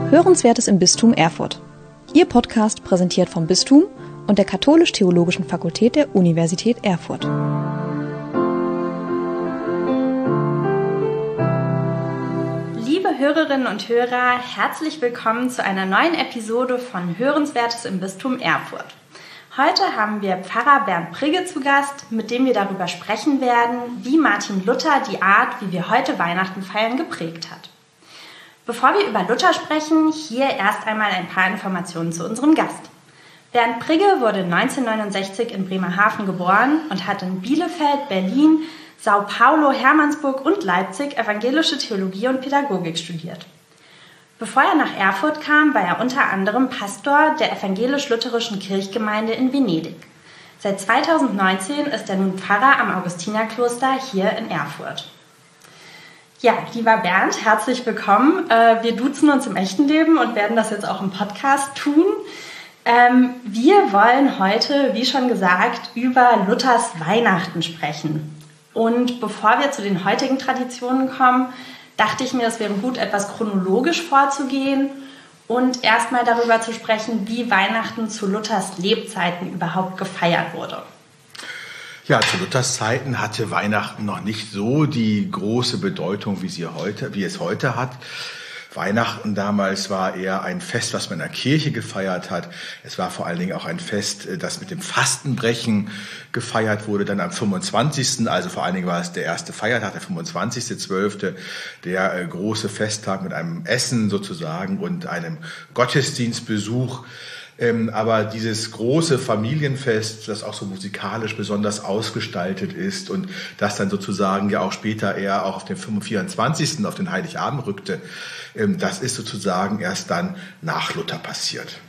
Hörenswertes im Bistum Erfurt. Ihr Podcast präsentiert vom Bistum und der Katholisch-Theologischen Fakultät der Universität Erfurt. Liebe Hörerinnen und Hörer, herzlich willkommen zu einer neuen Episode von Hörenswertes im Bistum Erfurt. Heute haben wir Pfarrer Bernd Prigge zu Gast, mit dem wir darüber sprechen werden, wie Martin Luther die Art, wie wir heute Weihnachten feiern, geprägt hat. Bevor wir über Luther sprechen, hier erst einmal ein paar Informationen zu unserem Gast. Bernd Prigge wurde 1969 in Bremerhaven geboren und hat in Bielefeld, Berlin, Sao Paulo, Hermannsburg und Leipzig evangelische Theologie und Pädagogik studiert. Bevor er nach Erfurt kam, war er unter anderem Pastor der evangelisch-lutherischen Kirchgemeinde in Venedig. Seit 2019 ist er nun Pfarrer am Augustinerkloster hier in Erfurt. Ja, lieber Bernd, herzlich willkommen. Wir duzen uns im echten Leben und werden das jetzt auch im Podcast tun. Wir wollen heute, wie schon gesagt, über Luthers Weihnachten sprechen. Und bevor wir zu den heutigen Traditionen kommen, dachte ich mir, es wäre gut, etwas chronologisch vorzugehen und erstmal darüber zu sprechen, wie Weihnachten zu Luthers Lebzeiten überhaupt gefeiert wurde. Ja, zu Luthers Zeiten hatte Weihnachten noch nicht so die große Bedeutung, wie es heute hat. Weihnachten damals war eher ein Fest, was man in der Kirche gefeiert hat. Es war vor allen Dingen auch ein Fest, das mit dem Fastenbrechen gefeiert wurde, dann am 25. Also vor allen Dingen war es der erste Feiertag, der 25.12., der große Festtag mit einem Essen sozusagen und einem Gottesdienstbesuch. Aber dieses große Familienfest, das auch so musikalisch besonders ausgestaltet ist und das dann sozusagen ja auch später eher auch auf den 24., auf den Heiligabend rückte, das ist sozusagen erst dann nach Luther passiert.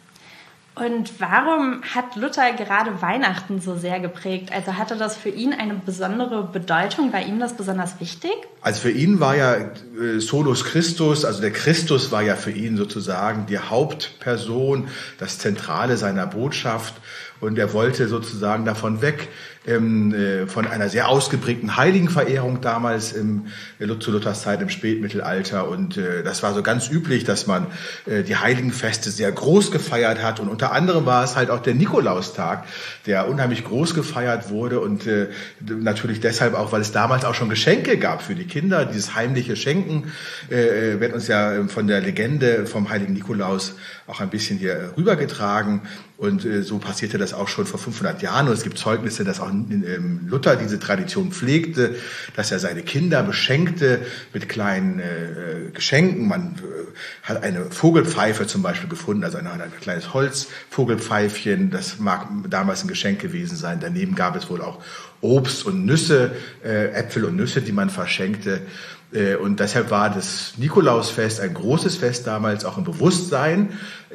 Und warum hat Luther gerade Weihnachten so sehr geprägt? Also hatte das für ihn eine besondere Bedeutung? War ihm das besonders wichtig? Also für ihn war ja Solus Christus, also der Christus war ja für ihn sozusagen die Hauptperson, das Zentrale seiner Botschaft. Und er wollte sozusagen davon weg, von einer sehr ausgeprägten Heiligenverehrung damals zu Luthers Zeit im Spätmittelalter. Und das war so ganz üblich, dass man die Heiligenfeste sehr groß gefeiert hat. Und unter anderem war es halt auch der Nikolaustag, der unheimlich groß gefeiert wurde. Und natürlich deshalb auch, weil es damals auch schon Geschenke gab für die Kinder. Dieses heimliche Schenken wird uns ja von der Legende vom heiligen Nikolaus auch ein bisschen hier rübergetragen. Und so passierte das auch schon vor 500 Jahren. Und es gibt Zeugnisse, dass auch Luther diese Tradition pflegte, dass er seine Kinder beschenkte mit kleinen Geschenken. Man hat eine Vogelpfeife zum Beispiel gefunden, also ein kleines Holzvogelpfeifchen. Das mag damals ein Geschenk gewesen sein. Daneben gab es wohl auch Obst und Nüsse, Äpfel und Nüsse, die man verschenkte. Und deshalb war das Nikolausfest ein großes Fest damals, auch im Bewusstsein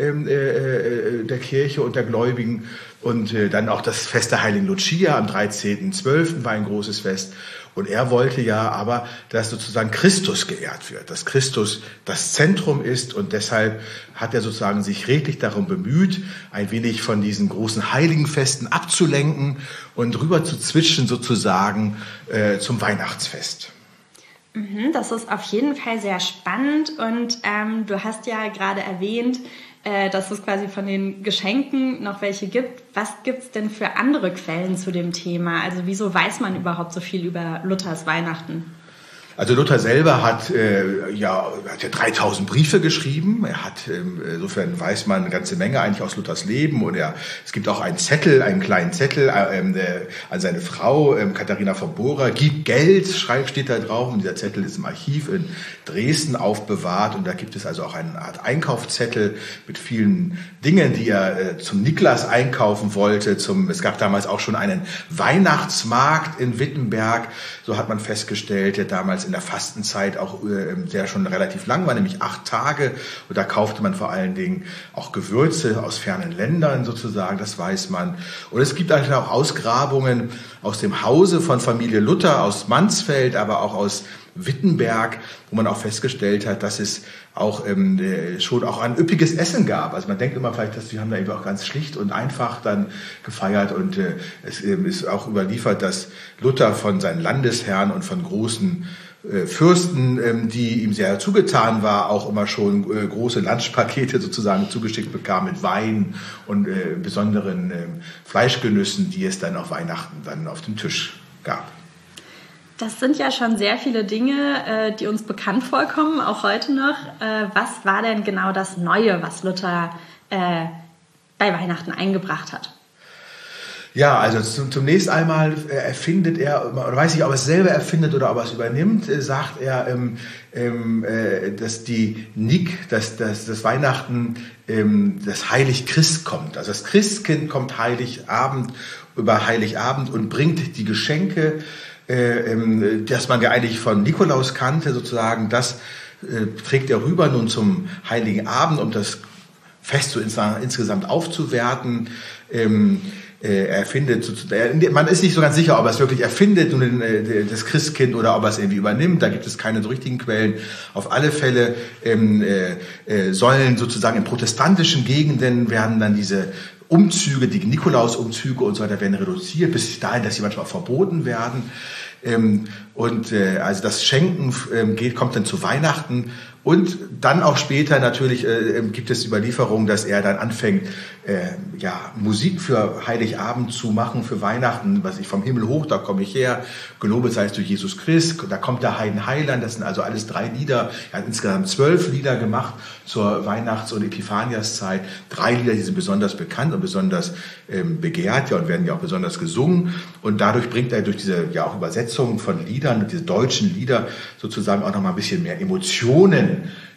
der Kirche und der Gläubigen. Und dann auch das Fest der Heiligen Lucia am 13.12. war ein großes Fest. Und er wollte ja aber, dass sozusagen Christus geehrt wird, dass Christus das Zentrum ist. Und deshalb hat er sozusagen sich redlich darum bemüht, ein wenig von diesen großen Heiligenfesten abzulenken und rüber zu switchen sozusagen zum Weihnachtsfest. Das ist auf jeden Fall sehr spannend und du hast ja gerade erwähnt, dass es quasi von den Geschenken noch welche gibt. Was gibt es denn für andere Quellen zu dem Thema? Also wieso weiß man überhaupt so viel über Luthers Weihnachten? Also Luther selber hat ja 3000 Briefe geschrieben. Er hat, insofern weiß man eine ganze Menge eigentlich aus Luthers Leben. Und es gibt auch einen kleinen Zettel an seine Frau, Katharina von Bora. Gib Geld, steht da drauf. Und dieser Zettel ist im Archiv in Dresden aufbewahrt. Und da gibt es also auch eine Art Einkaufszettel mit vielen Dingen, die er zum Niklas einkaufen wollte. Es gab damals auch schon einen Weihnachtsmarkt in Wittenberg. So hat man festgestellt, der damals in der Fastenzeit auch sehr schon relativ lang war, nämlich 8 Tage. Und da kaufte man vor allen Dingen auch Gewürze aus fernen Ländern sozusagen, das weiß man. Und es gibt eigentlich auch Ausgrabungen aus dem Hause von Familie Luther, aus Mansfeld, aber auch aus Wittenberg, wo man auch festgestellt hat, dass es auch schon auch ein üppiges Essen gab. Also man denkt immer vielleicht, dass die haben da eben auch ganz schlicht und einfach dann gefeiert und es ist auch überliefert, dass Luther von seinen Landesherren und von großen Fürsten, die ihm sehr zugetan war, auch immer schon große Lunchpakete sozusagen zugeschickt bekam mit Wein und besonderen Fleischgenüssen, die es dann auf Weihnachten dann auf dem Tisch gab. Das sind ja schon sehr viele Dinge, die uns bekannt vorkommen, auch heute noch. Was war denn genau das Neue, was Luther bei Weihnachten eingebracht hat? Ja, also zunächst einmal erfindet er, oder weiß nicht, ob er es selber erfindet oder ob er es übernimmt, sagt er, dass das Weihnachten, das Heiligchrist kommt. Also das Christkind kommt über Heiligabend und bringt die Geschenke, dass man ja eigentlich von Nikolaus kannte, sozusagen, das trägt er rüber nun zum Heiligen Abend, um das Fest so insgesamt aufzuwerten. Man ist nicht so ganz sicher, ob er es wirklich erfindet, das Christkind, oder ob er es irgendwie übernimmt. Da gibt es keine so richtigen Quellen. Auf alle Fälle sollen sozusagen in protestantischen Gegenden werden dann diese Umzüge, die Nikolausumzüge und so weiter, werden reduziert, bis dahin, dass sie manchmal auch verboten werden. Also das Schenken kommt dann zu Weihnachten. Und dann auch später natürlich gibt es Überlieferungen, dass er dann anfängt, Musik für Heiligabend zu machen, für Weihnachten, was ich vom Himmel hoch, da komme ich her, gelobet seist du Jesus Christ, da kommt der Heiland, das sind also alles 3 Lieder, er hat insgesamt 12 Lieder gemacht zur Weihnachts- und Epiphaniaszeit, 3 Lieder, die sind besonders bekannt und besonders begehrt, und werden ja auch besonders gesungen, und dadurch bringt er durch diese auch Übersetzungen von Liedern, diese deutschen Lieder sozusagen auch noch mal ein bisschen mehr Emotionen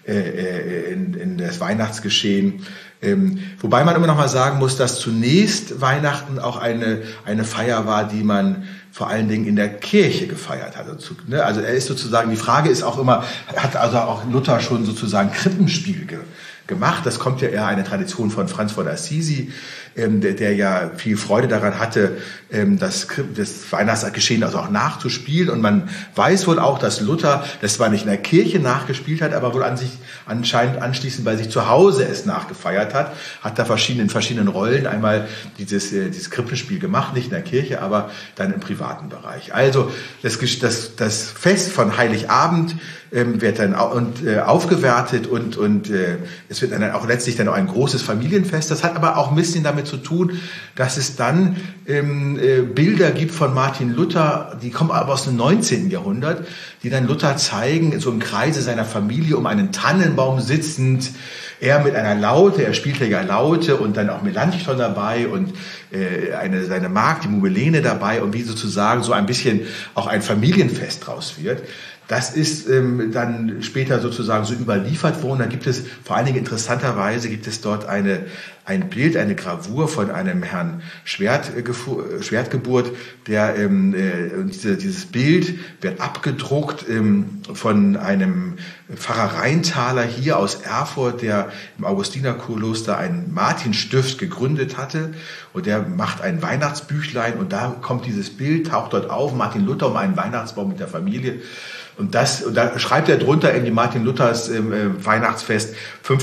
in das Weihnachtsgeschehen. Wobei man immer noch mal sagen muss, dass zunächst Weihnachten auch eine Feier war, die man vor allen Dingen in der Kirche gefeiert hat. Also er ist sozusagen, die Frage ist auch immer, hat also auch Luther schon sozusagen Krippenspiel gemacht? Das kommt ja eher eine Tradition von Franz von Assisi, der ja viel Freude daran hatte, das Weihnachtsgeschehen also auch nachzuspielen. Und man weiß wohl auch, dass Luther das zwar nicht in der Kirche nachgespielt hat, aber wohl anscheinend anschließend bei sich zu Hause es nachgefeiert hat da in verschiedenen Rollen einmal dieses Krippenspiel gemacht, nicht in der Kirche, aber dann im privaten Bereich. Also das Fest von Heiligabend wird dann aufgewertet und es wird dann auch letztlich dann auch ein großes Familienfest. Das hat aber auch ein bisschen damit zu tun, dass es dann Bilder gibt von Martin Luther, die kommen aber aus dem 19. Jahrhundert, die dann Luther zeigen, so im Kreise seiner Familie um einen Tannenbaum sitzend, er mit einer Laute, er spielte ja Laute und dann auch Melanchthon dabei und seine Magd, die Mubelene dabei, und wie sozusagen so ein bisschen auch ein Familienfest draus wird. Das ist dann später sozusagen so überliefert worden. Da gibt es vor allen Dingen interessanterweise dort ein Bild, eine Gravur von einem Herrn Schwertgeburt, der dieses Bild wird abgedruckt von einem Pfarrer Rheintaler hier aus Erfurt, der im Augustinerkloster einen Martinstift gegründet hatte, und der macht ein Weihnachtsbüchlein, und da kommt dieses Bild, taucht dort auf, Martin Luther um einen Weihnachtsbaum mit der Familie. Und da schreibt er drunter in die Martin Luthers Weihnachtsfest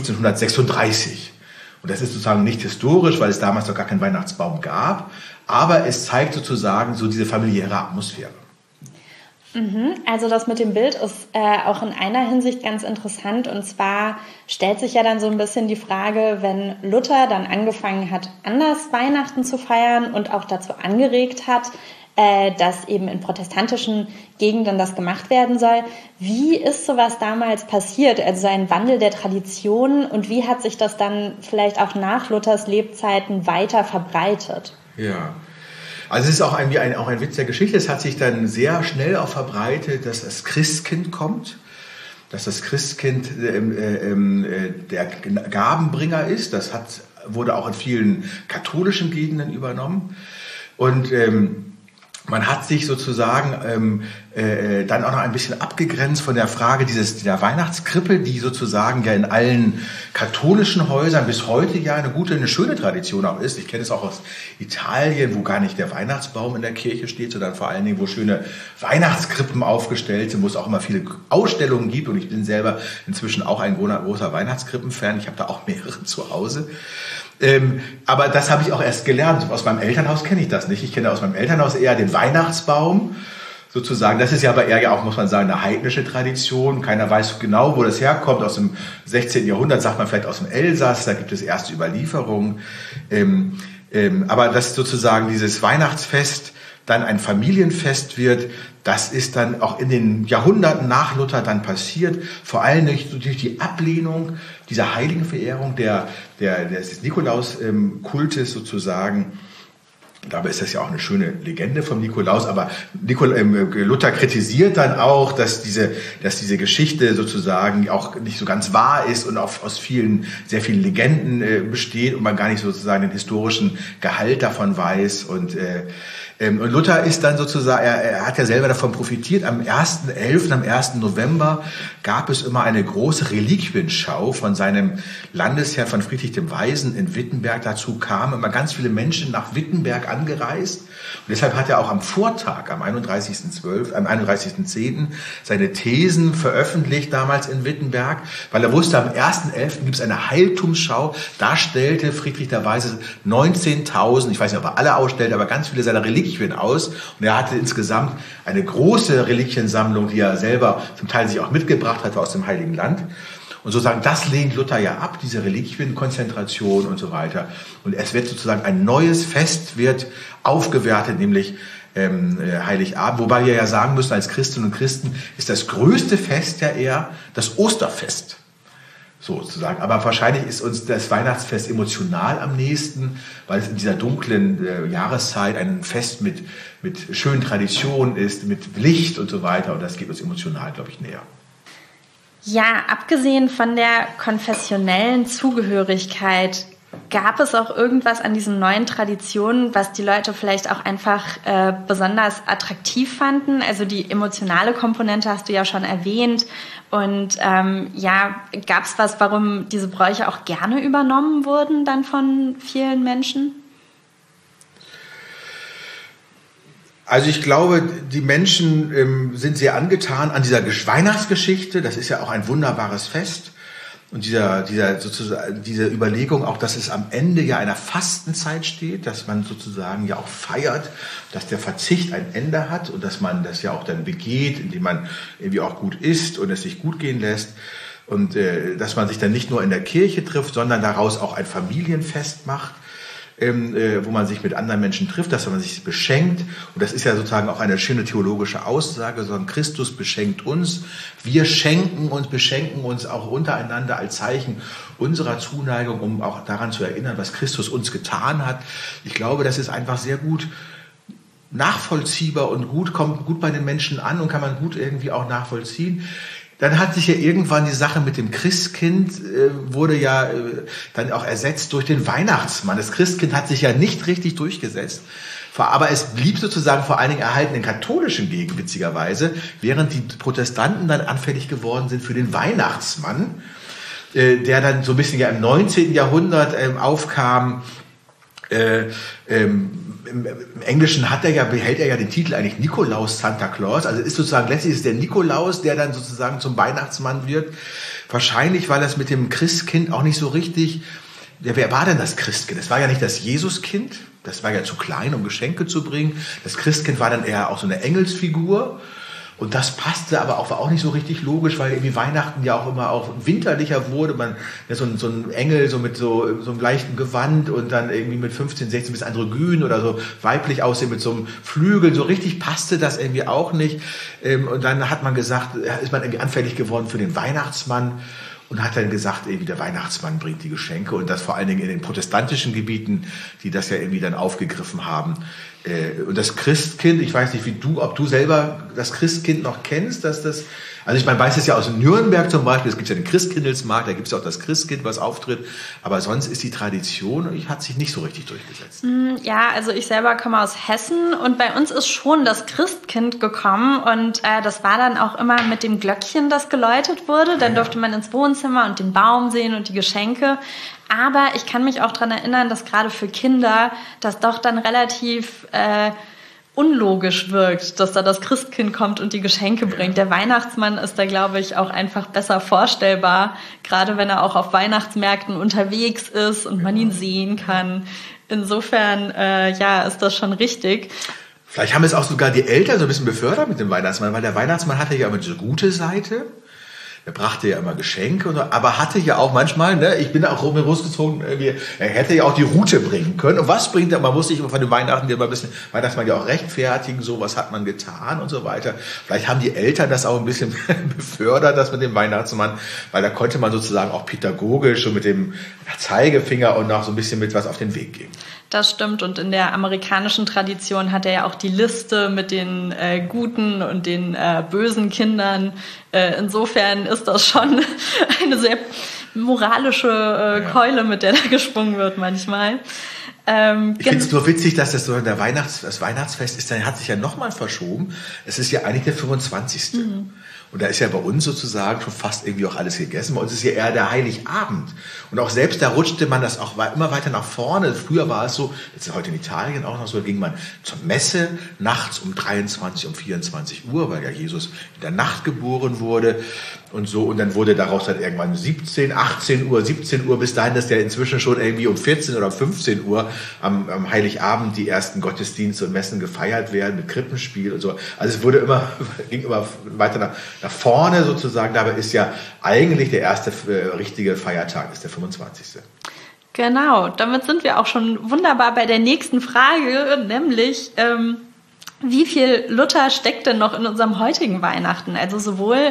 1536. Und das ist sozusagen nicht historisch, weil es damals noch gar keinen Weihnachtsbaum gab, aber es zeigt sozusagen so diese familiäre Atmosphäre. Also das mit dem Bild ist auch in einer Hinsicht ganz interessant, und zwar stellt sich ja dann so ein bisschen die Frage, wenn Luther dann angefangen hat, anders Weihnachten zu feiern und auch dazu angeregt hat, dass eben in protestantischen Gegenden das gemacht werden soll. Wie ist sowas damals passiert? Also ein Wandel der Traditionen, und wie hat sich das dann vielleicht auch nach Luthers Lebzeiten weiter verbreitet? Ja, also es ist auch ein Witz der Geschichte. Es hat sich dann sehr schnell auch verbreitet, dass das Christkind kommt, dass das Christkind der Gabenbringer ist. Das wurde auch in vielen katholischen Gegenden übernommen. Und man hat sich sozusagen dann auch noch ein bisschen abgegrenzt von der Frage dieser Weihnachtskrippe, die sozusagen ja in allen katholischen Häusern bis heute ja eine schöne Tradition auch ist. Ich kenne es auch aus Italien, wo gar nicht der Weihnachtsbaum in der Kirche steht, sondern vor allen Dingen, wo schöne Weihnachtskrippen aufgestellt sind, wo es auch immer viele Ausstellungen gibt. Und ich bin selber inzwischen auch ein großer Weihnachtskrippen-Fan. Ich habe da auch mehrere zu Hause. Aber das habe ich auch erst gelernt. Aus meinem Elternhaus kenne ich das nicht. Ich kenne aus meinem Elternhaus eher den Weihnachtsbaum sozusagen. Das ist ja aber eher ja auch, muss man sagen, eine heidnische Tradition. Keiner weiß genau, wo das herkommt. Aus dem 16. Jahrhundert, sagt man vielleicht aus dem Elsass. Da gibt es erste Überlieferungen. Aber dass sozusagen dieses Weihnachtsfest dann ein Familienfest wird, das ist dann auch in den Jahrhunderten nach Luther dann passiert, vor allem durch die Ablehnung dieser Heiligenverehrung des Nikolaus-Kultes sozusagen. Dabei ist das ja auch eine schöne Legende vom Nikolaus, aber Luther kritisiert dann auch, dass diese Geschichte sozusagen auch nicht so ganz wahr ist und auch aus sehr vielen Legenden besteht und man gar nicht sozusagen den historischen Gehalt davon weiß. Und Luther ist dann sozusagen, er hat ja selber davon profitiert. Am 1.11., am 1. November gab es immer eine große Reliquienschau von seinem Landesherrn, von Friedrich dem Weisen in Wittenberg. Dazu kamen immer ganz viele Menschen nach Wittenberg angereist. Und deshalb hat er auch am Vortag, am 31.10. seine Thesen veröffentlicht, damals in Wittenberg, weil er wusste, am 1.11. gibt es eine Heiligtumsschau. Da stellte Friedrich der Weise 19.000, ich weiß nicht, ob er alle ausstellte, aber ganz viele seiner Reliquien aus. Und er hatte insgesamt eine große Reliquiensammlung, die er selber zum Teil sich auch mitgebracht hatte aus dem Heiligen Land. Und sozusagen, das lehnt Luther ja ab, diese Reliquienkonzentration und so weiter. Und es wird sozusagen ein neues Fest wird aufgewertet, nämlich Heiligabend. Wobei wir ja sagen müssen, als Christinnen und Christen ist das größte Fest ja eher das Osterfest. Sozusagen. Aber wahrscheinlich ist uns das Weihnachtsfest emotional am nächsten, weil es in dieser dunklen Jahreszeit ein Fest mit schönen Traditionen ist, mit Licht und so weiter. Und das geht uns emotional, glaube ich, näher. Ja, abgesehen von der konfessionellen Zugehörigkeit, gab es auch irgendwas an diesen neuen Traditionen, was die Leute vielleicht auch einfach besonders attraktiv fanden? Also die emotionale Komponente hast du ja schon erwähnt. Und gab es was, warum diese Bräuche auch gerne übernommen wurden dann von vielen Menschen? Also ich glaube, die Menschen sind sehr angetan an dieser Weihnachtsgeschichte. Das ist ja auch ein wunderbares Fest. Und diese Überlegung auch, dass es am Ende ja einer Fastenzeit steht, dass man sozusagen ja auch feiert, dass der Verzicht ein Ende hat und dass man das ja auch dann begeht, indem man irgendwie auch gut isst und es sich gut gehen lässt. Und dass man sich dann nicht nur in der Kirche trifft, sondern daraus auch ein Familienfest macht, wo man sich mit anderen Menschen trifft, dass man sich beschenkt. Und das ist ja sozusagen auch eine schöne theologische Aussage, sondern Christus beschenkt uns. Wir beschenken uns auch untereinander als Zeichen unserer Zuneigung, um auch daran zu erinnern, was Christus uns getan hat. Ich glaube, das ist einfach sehr gut nachvollziehbar und kommt gut bei den Menschen an und kann man gut irgendwie auch nachvollziehen. Dann hat sich ja irgendwann die Sache mit dem Christkind, wurde ja dann auch ersetzt durch den Weihnachtsmann. Das Christkind hat sich ja nicht richtig durchgesetzt. Aber es blieb sozusagen vor allen Dingen erhalten in katholischen Gegenden, witzigerweise, während die Protestanten dann anfällig geworden sind für den Weihnachtsmann, der dann so ein bisschen ja im 19. Jahrhundert aufkam. Im Englischen behält er ja den Titel eigentlich Nikolaus Santa Claus. Also letztlich ist der Nikolaus, der dann sozusagen zum Weihnachtsmann wird. Wahrscheinlich, weil das mit dem Christkind auch nicht so richtig. Wer war denn das Christkind? Es war ja nicht das Jesuskind. Das war ja zu klein, um Geschenke zu bringen. Das Christkind war dann eher auch so eine Engelsfigur. Und das passte aber war auch nicht so richtig logisch, weil irgendwie Weihnachten ja auch immer auch winterlicher wurde. So ein Engel so mit so einem leichten Gewand und dann irgendwie mit 15, 16 bis androgyn oder so weiblich aussehen mit so einem Flügel. So richtig passte das irgendwie auch nicht. Und dann hat man gesagt, ist man irgendwie anfällig geworden für den Weihnachtsmann. Und hat dann gesagt, irgendwie der Weihnachtsmann bringt die Geschenke und das vor allen Dingen in den protestantischen Gebieten, die das ja irgendwie dann aufgegriffen haben. Und das Christkind, ich weiß nicht, ob du selber das Christkind noch kennst, Also man weiß es ja aus Nürnberg zum Beispiel, es gibt ja den Christkindlesmarkt, da gibt es ja auch das Christkind, was auftritt. Aber sonst ist die Tradition, hat sich nicht so richtig durchgesetzt. Ja, also ich selber komme aus Hessen und bei uns ist schon das Christkind gekommen und das war dann auch immer mit dem Glöckchen, das geläutet wurde. Dann durfte man ins Wohnzimmer und den Baum sehen und die Geschenke. Aber ich kann mich auch daran erinnern, dass gerade für Kinder das doch dann relativ unlogisch wirkt, dass da das Christkind kommt und die Geschenke bringt. Der Weihnachtsmann ist da, glaube ich, auch einfach besser vorstellbar, gerade wenn er auch auf Weihnachtsmärkten unterwegs ist und man ihn sehen kann. Insofern, ist das schon richtig. Vielleicht haben es auch sogar die Eltern so ein bisschen befördert mit dem Weihnachtsmann, weil der Weihnachtsmann hatte ja immer diese gute Seite. Er brachte ja immer Geschenke, aber hatte ja auch manchmal, ich bin auch rausgezogen, er hätte ja auch die Rute bringen können. Und was bringt er? Man muss sich von den Weihnachten immer ein bisschen, Weihnachtsmann ja auch rechtfertigen, so was hat man getan und so weiter. Vielleicht haben die Eltern das auch ein bisschen befördert, das mit dem Weihnachtsmann, weil da konnte man sozusagen auch pädagogisch und mit dem Zeigefinger und noch so ein bisschen mit was auf den Weg geben. Das stimmt und in der amerikanischen Tradition hat er ja auch die Liste mit den guten und den bösen Kindern. Insofern ist das schon eine sehr moralische Keule, mit der da geschwungen wird manchmal. Ich finde es nur witzig, dass das so das Weihnachtsfest ist, dann hat sich ja nochmal verschoben. Es ist ja eigentlich der 25. Und da ist ja bei uns sozusagen schon fast irgendwie auch alles gegessen. Bei uns ist ja eher der Heiligabend. Und auch selbst da rutschte man das auch immer weiter nach vorne. Früher war es so, das ist heute in Italien auch noch so, da ging man zur Messe nachts um 23, um 24 Uhr, weil ja Jesus in der Nacht geboren wurde und so. Und dann wurde daraus dann irgendwann 17 Uhr, bis dahin, dass der inzwischen schon irgendwie um 14 oder 15 Uhr am Heiligabend die ersten Gottesdienste und Messen gefeiert werden mit Krippenspiel und so. Also es ging immer weiter nach vorne sozusagen. Dabei ist ja eigentlich der erste richtige Feiertag, ist der 25. Genau, damit sind wir auch schon wunderbar bei der nächsten Frage, nämlich wie viel Luther steckt denn noch in unserem heutigen Weihnachten? Also sowohl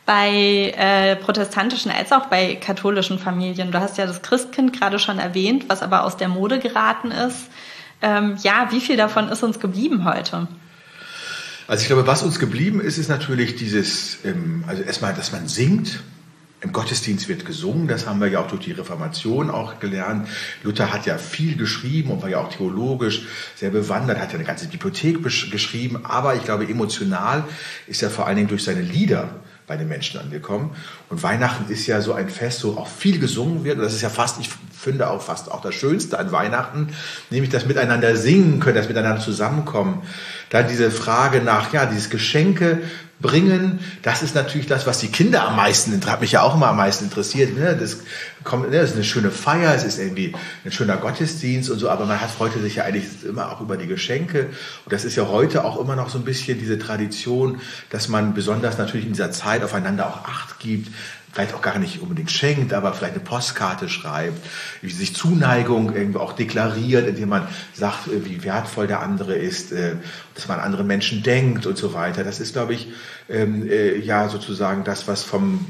bei protestantischen als auch bei katholischen Familien. Du hast ja das Christkind gerade schon erwähnt, was aber aus der Mode geraten ist. Wie viel davon ist uns geblieben heute? Also ich glaube, was uns geblieben ist, ist natürlich dieses, also erstmal, dass man singt. Im Gottesdienst wird gesungen, das haben wir ja auch durch die Reformation auch gelernt. Luther hat ja viel geschrieben und war ja auch theologisch sehr bewandert, hat ja eine ganze Bibliothek geschrieben, aber ich glaube, emotional ist er vor allen Dingen durch seine Lieder bei den Menschen angekommen. Und Weihnachten ist ja so ein Fest, wo auch viel gesungen wird. Und das ist ja ich finde auch fast auch das Schönste an Weihnachten, nämlich das Miteinander singen können, das Miteinander zusammenkommen. Dann diese Frage nach, dieses Geschenke bringen, das ist natürlich das, was die Kinder am meisten, hat mich ja auch immer am meisten interessiert. Das ist eine schöne Feier, es ist irgendwie ein schöner Gottesdienst und so, aber man freute sich ja eigentlich immer auch über die Geschenke. Und das ist ja heute auch immer noch so ein bisschen diese Tradition, dass man besonders natürlich in dieser Zeit aufeinander auch Acht gibt, vielleicht auch gar nicht unbedingt schenkt, aber vielleicht eine Postkarte schreibt, wie sich Zuneigung irgendwie auch deklariert, indem man sagt, wie wertvoll der andere ist, dass man an andere Menschen denkt und so weiter. Das ist, glaube ich, sozusagen das, was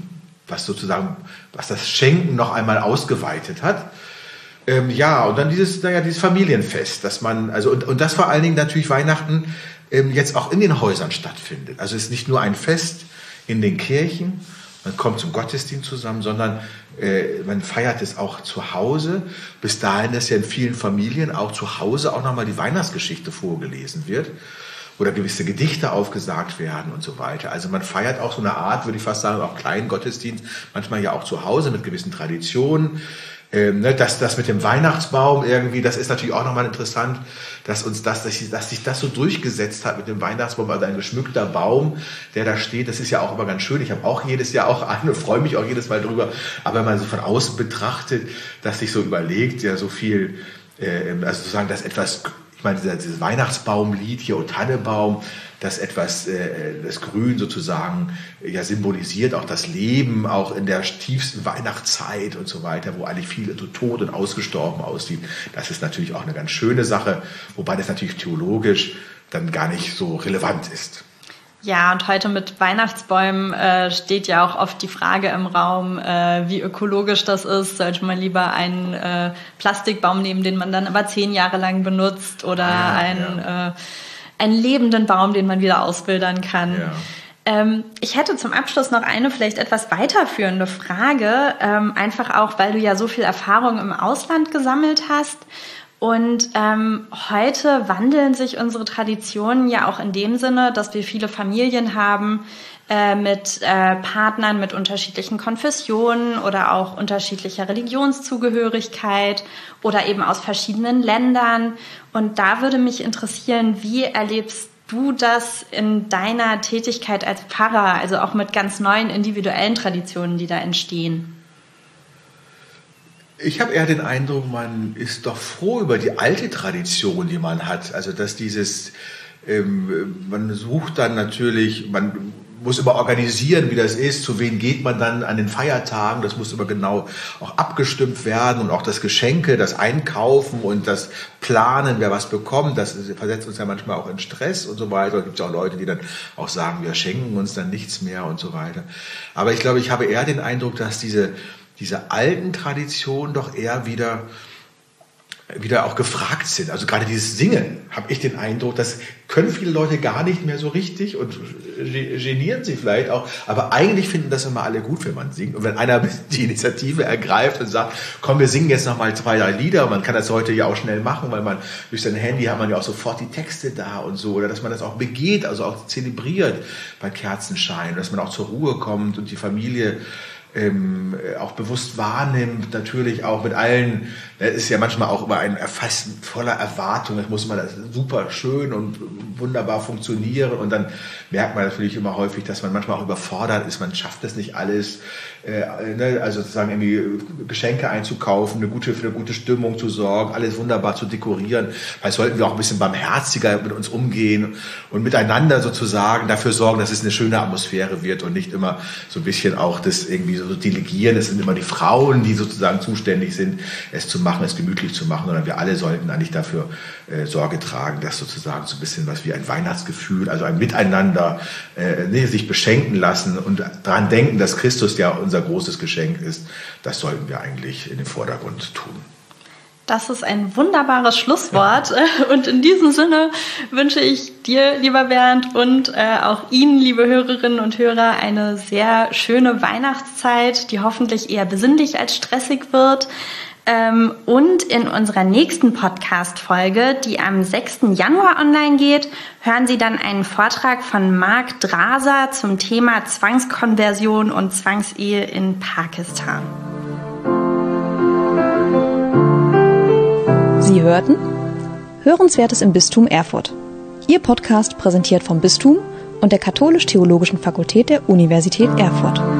das Schenken noch einmal ausgeweitet hat. Und dann dieses Familienfest, dass man, und das vor allen Dingen natürlich Weihnachten jetzt auch in den Häusern stattfindet. Also es ist nicht nur ein Fest in den Kirchen, man kommt zum Gottesdienst zusammen, sondern man feiert es auch zu Hause. Bis dahin, dass ja in vielen Familien auch zu Hause auch nochmal die Weihnachtsgeschichte vorgelesen wird oder gewisse Gedichte aufgesagt werden und so weiter. Also man feiert auch so eine Art, würde ich fast sagen, auch kleinen Gottesdienst, manchmal ja auch zu Hause mit gewissen Traditionen. Das mit dem Weihnachtsbaum irgendwie, das ist natürlich auch nochmal interessant, dass sich das so durchgesetzt hat mit dem Weihnachtsbaum, also ein geschmückter Baum, der da steht, das ist ja auch immer ganz schön. Ich habe auch jedes Jahr auch einen und freue mich auch jedes Mal drüber. Aber wenn man so von außen betrachtet, dass sich so überlegt, ja so viel, sozusagen, dass etwas, ich meine, dieses Weihnachtsbaumlied hier und Tannebaum, dass etwas, das Grün sozusagen ja symbolisiert auch das Leben, auch in der tiefsten Weihnachtszeit und so weiter, wo eigentlich viel so tot und ausgestorben aussieht. Das ist natürlich auch eine ganz schöne Sache, wobei das natürlich theologisch dann gar nicht so relevant ist. Ja, und heute mit Weihnachtsbäumen steht ja auch oft die Frage im Raum, wie ökologisch das ist. Sollte man lieber einen Plastikbaum nehmen, den man dann aber 10 Jahre lang benutzt oder einen lebenden Baum, den man wieder ausbildern kann. Ich hätte zum Abschluss noch eine vielleicht etwas weiterführende Frage, einfach auch, weil du ja so viel Erfahrung im Ausland gesammelt hast. Und heute wandeln sich unsere Traditionen ja auch in dem Sinne, dass wir viele Familien haben mit Partnern mit unterschiedlichen Konfessionen oder auch unterschiedlicher Religionszugehörigkeit oder eben aus verschiedenen Ländern. Und da würde mich interessieren, wie erlebst du das in deiner Tätigkeit als Pfarrer, also auch mit ganz neuen individuellen Traditionen, die da entstehen? Ich habe eher den Eindruck, man ist doch froh über die alte Tradition, die man hat. Also dass man sucht dann natürlich, man muss immer organisieren, wie das ist, zu wen geht man dann an den Feiertagen, das muss immer genau auch abgestimmt werden und auch das Geschenke, das Einkaufen und das Planen, wer was bekommt, das versetzt uns ja manchmal auch in Stress und so weiter. Da gibt es auch Leute, die dann auch sagen, wir schenken uns dann nichts mehr und so weiter. Aber ich glaube, ich habe eher den Eindruck, dass diese alten Traditionen doch eher wieder auch gefragt sind. Also gerade dieses Singen, habe ich den Eindruck, das können viele Leute gar nicht mehr so richtig und genieren sie vielleicht auch. Aber eigentlich finden das immer alle gut, wenn man singt. Und wenn einer die Initiative ergreift und sagt, komm, wir singen jetzt noch mal 2, 3 Lieder. Und man kann das heute ja auch schnell machen, weil man durch sein Handy hat man ja auch sofort die Texte da und so. Oder dass man das auch begeht, also auch zelebriert bei Kerzenschein. Dass man auch zur Ruhe kommt und die Familie auch bewusst wahrnimmt, natürlich auch mit allen, das ist ja manchmal auch immer ein Erfassen voller Erwartung, das muss man das super schön und wunderbar funktionieren und dann merkt man natürlich immer häufig, dass man manchmal auch überfordert ist, man schafft das nicht alles, also sozusagen irgendwie Geschenke einzukaufen, für eine gute Stimmung zu sorgen, alles wunderbar zu dekorieren, weil sollten wir auch ein bisschen barmherziger mit uns umgehen und miteinander sozusagen dafür sorgen, dass es eine schöne Atmosphäre wird und nicht immer so ein bisschen auch das irgendwie so delegieren. Es sind immer die Frauen, die sozusagen zuständig sind, es zu machen, es gemütlich zu machen, sondern wir alle sollten eigentlich dafür Sorge tragen, dass sozusagen so ein bisschen was wie ein Weihnachtsgefühl, also ein Miteinander, sich beschenken lassen und daran denken, dass Christus ja unser großes Geschenk ist. Das sollten wir eigentlich in den Vordergrund tun. Das ist ein wunderbares Schlusswort. Und in diesem Sinne wünsche ich dir, lieber Bernd, und auch Ihnen, liebe Hörerinnen und Hörer, eine sehr schöne Weihnachtszeit, die hoffentlich eher besinnlich als stressig wird. Und in unserer nächsten Podcast-Folge, die am 6. Januar online geht, hören Sie dann einen Vortrag von Marc Draser zum Thema Zwangskonversion und Zwangsehe in Pakistan. Sie hörten Hörenswertes im Bistum Erfurt. Ihr Podcast präsentiert vom Bistum und der Katholisch-Theologischen Fakultät der Universität Erfurt.